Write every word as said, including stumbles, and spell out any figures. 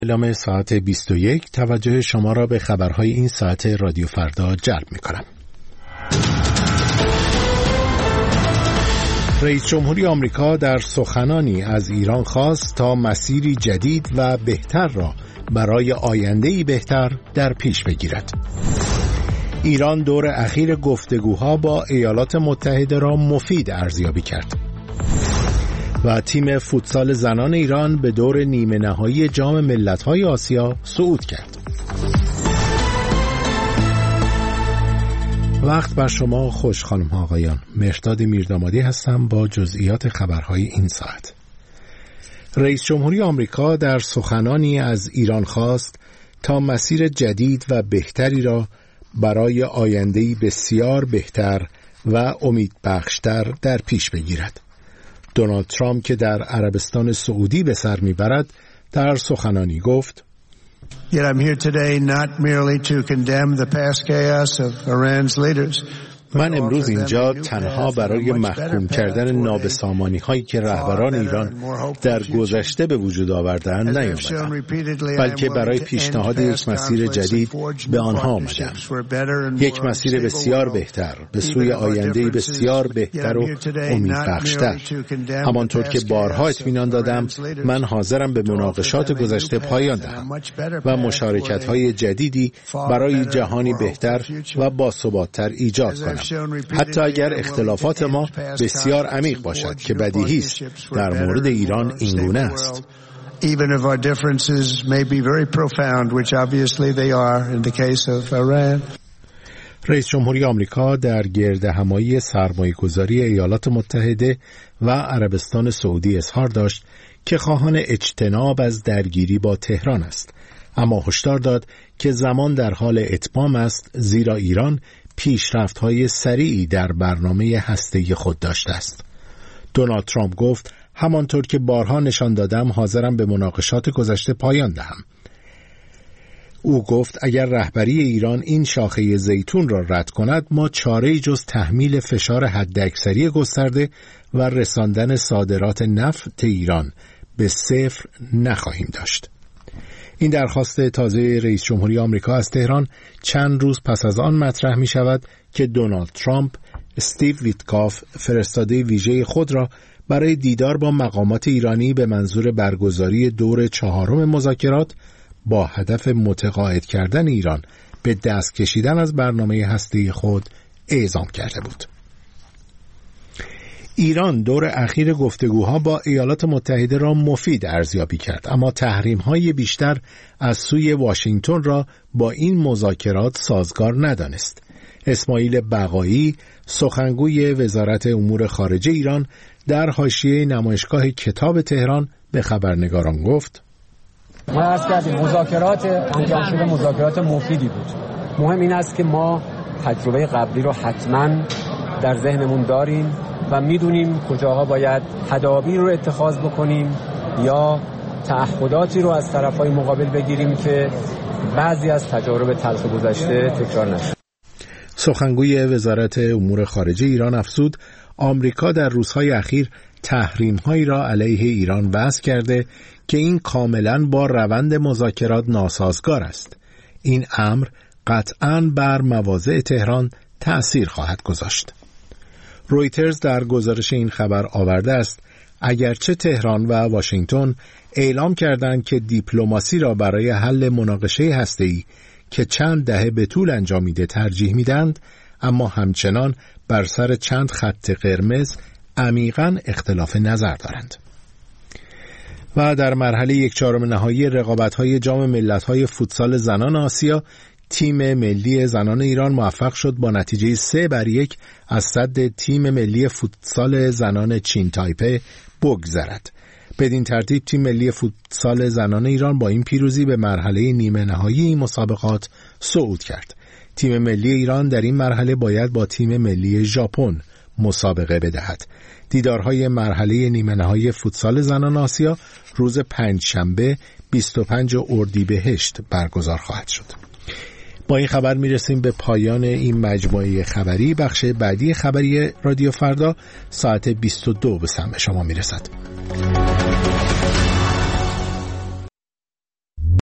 اعلام ساعت بیست و یک توجه شما را به خبرهای این ساعت رادیو فردا جلب می کنم. رئیس جمهوری آمریکا در سخنانی از ایران خواست تا مسیری جدید و بهتر را برای آینده‌ای بهتر در پیش بگیرد. ایران دور اخیر گفتگوها با ایالات متحده را مفید ارزیابی کرد. و تیم فوتسال زنان ایران به دور نیمه نهایی جام ملت‌های آسیا صعود کرد. وقت بر شما خوش خانم ها آقایان. مهرداد میردامادی هستم با جزئیات خبرهای این ساعت. رئیس جمهوری آمریکا در سخنانی از ایران خواست تا مسیر جدید و بهتری را برای آینده‌ای بسیار بهتر و امیدبخشتر در پیش بگیرد. دونالد ترامپ که در عربستان سعودی به سر میبرد در سخنانی گفت: Yet I'm here today not merely to condemn the past chaos of Iran's leaders. من امروز اینجا تنها برای محکوم کردن نابسامانی هایی که رهبران ایران در گذشته به وجود آورده‌اند نیامدم، بلکه برای پیشنهاد یک مسیر جدید به آنها آمدم. یک مسیر بسیار بهتر به سوی آینده‌ای بسیار بهتر و امیدبخشتر. همانطور که بارها اطمینان دادم، من حاضرم به مناقشات گذشته پایان دهم و مشارکت‌های جدیدی برای جهانی بهتر و باثبات‌تر ایجاد کنم، حتی اگر اختلافات ما بسیار عمیق باشد که بدیهی است در مورد ایران اینگونه است. Even if our differences may be very profound, which obviously they are in the case of Iran. رئیس جمهوری آمریکا در گردهمایی سرمایه‌گذاری ایالات متحده و عربستان سعودی اظهار داشت که خواهان اجتناب از درگیری با تهران است، اما هشدار داد که زمان در حال اتمام است، زیرا ایران پیشرفت‌های سریعی در برنامه هسته‌ای خود داشته است. دونالد ترامپ گفت: همانطور که بارها نشان دادم حاضرم به مناقشات گذشته پایان دهم. او گفت اگر رهبری ایران این شاخه زیتون را رد کند، ما چاره‌ای جز تحمیل فشار حداکثری گسترده و رساندن صادرات نفت ایران به صفر نخواهیم داشت. این درخواست تازه رئیس جمهوری آمریکا از تهران چند روز پس از آن مطرح می شود که دونالد ترامپ استیو ویتکاف فرستاده ویژه خود را برای دیدار با مقامات ایرانی به منظور برگزاری دور چهارم مذاکرات با هدف متقاعد کردن ایران به دست کشیدن از برنامه هسته‌ای خود اعزام کرده بود. ایران دور اخیر گفتگوها با ایالات متحده را مفید ارزیابی کرد، اما تحریم‌های بیشتر از سوی واشنگتن را با این مذاکرات سازگار ندانست. اسماعیل بقایی، سخنگوی وزارت امور خارجه ایران، در حاشیه نمایشگاه کتاب تهران به خبرنگاران گفت: ما عرض کردیم مذاکرات انجام شده مذاکرات مفیدی بود. مهم این است که ما تجربه قبلی رو حتما در ذهنمون داریم و میدونیم کجاها باید تدابیر رو اتخاذ بکنیم یا تعهداتی رو از طرفهای مقابل بگیریم که بعضی از تجارب تلخ گذشته تکرار نشه. سخنگوی وزارت امور خارجه ایران افزود آمریکا در روزهای اخیر تحریم‌هایی را علیه ایران وضع کرده که این کاملاً با روند مذاکرات ناسازگار است. این امر قطعاً بر مواضع تهران تأثیر خواهد گذاشت. رویترز در گزارش این خبر آورده است اگرچه تهران و واشنگتن اعلام کردند که دیپلماسی را برای حل مناقشه هسته‌ای که چند دهه به طول انجامیده ترجیح میدند، اما همچنان بر سر چند خط قرمز عمیقاً اختلاف نظر دارند. و در مرحله یک چهارم نهایی رقابت‌های جام ملت‌های فوتسال زنان آسیا، تیم ملی زنان ایران موفق شد با نتیجه سه بر یک از صد تیم ملی فوتسال زنان چین تایپه بگذرد. بدین ترتیب تیم ملی فوتسال زنان ایران با این پیروزی به مرحله نیمه نهایی این مسابقات صعود کرد. تیم ملی ایران در این مرحله باید با تیم ملی ژاپن مسابقه بدهد. دیدارهای مرحله نیمه نهایی فوتسال زنان آسیا روز پنجشنبه بیست و پنجم اردیبهشت برگزار خواهد شد. با این خبر میرسیم به پایان این مجموعه خبری. بخش بعدی خبری رادیو فردا ساعت بیست و دو به سمع شما میرسد.